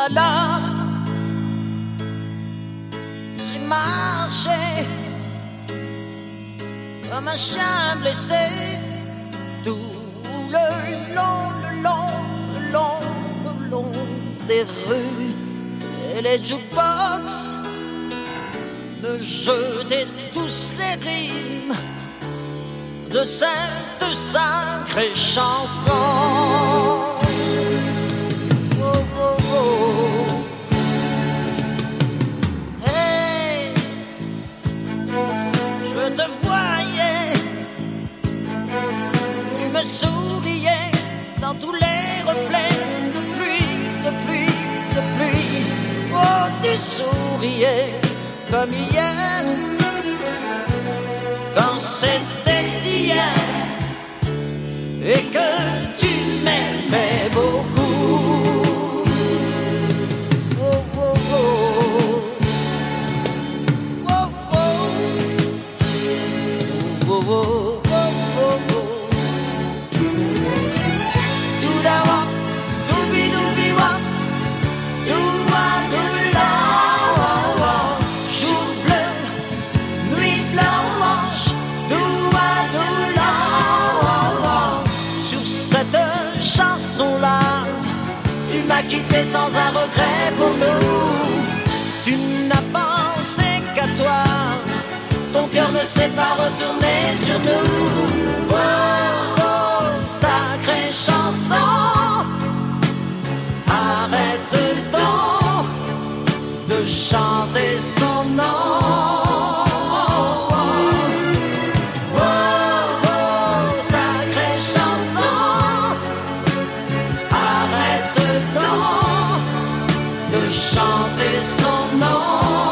Alors, j'ai marché comme un chien blessé tout le long des rues, et les jukebox me jetaient tous les rimes de cette sacrée chanson. Oh, oh, oh. Hey, je te voyais, tu me souriais dans tous les reflets de pluie. Oh, tu souriais comme hier, quand c'était hier, et que tu m'aimais beaucoup. Oh, oh, oh. Oh, oh. Oh, oh, oh, oh, oh. Tout d'abord, doubi-doubi-wop, doua doula, oh, oh. Jour bleu, nuit blanche, doua doula, oh, oh. Sur cette chanson-là, tu m'as quitté sans un regret pour nous. Tu n'as pensé qu'à toi, ton cœur ne s'est pas retourné sur nous. Oh, oh, sacrée chanson, arrête donc de chanter son nom. Oh, oh, sacrée chanson, arrête donc de chanter son nom.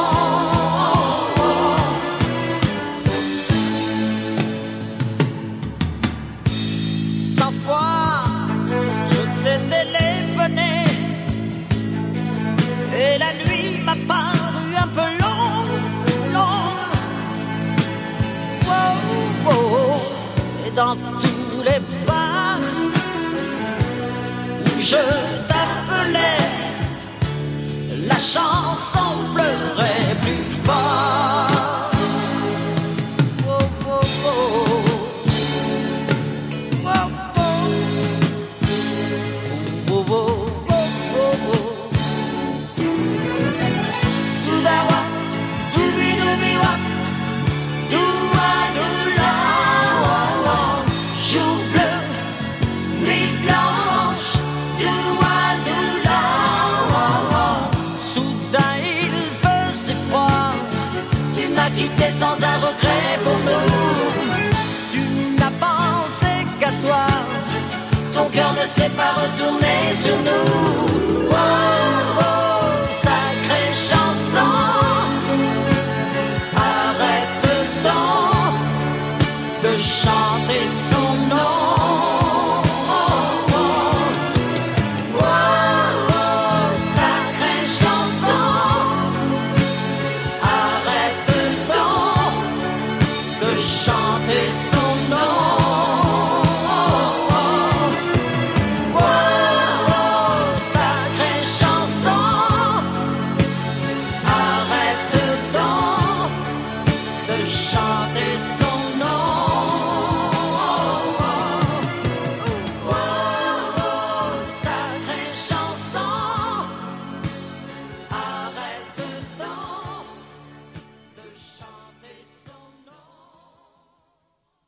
Et la nuit m'a paru un peu longue. Oh, oh, oh. Et dans tous les bars où je t'appelais, la chanson pleurait plus fort. Oh, oh, oh. Oh, oh. Oh, oh, oh. Quitté sans un regret pour nous. Tu n'as pensé qu'à toi, ton cœur ne s'est pas retourné sur nous. Oh, oh, sacrée chanson, arrête donc de chanter son nom. Chanter son nom. Oh, oh, sacrée chanson, arrête donc de chanter son nom.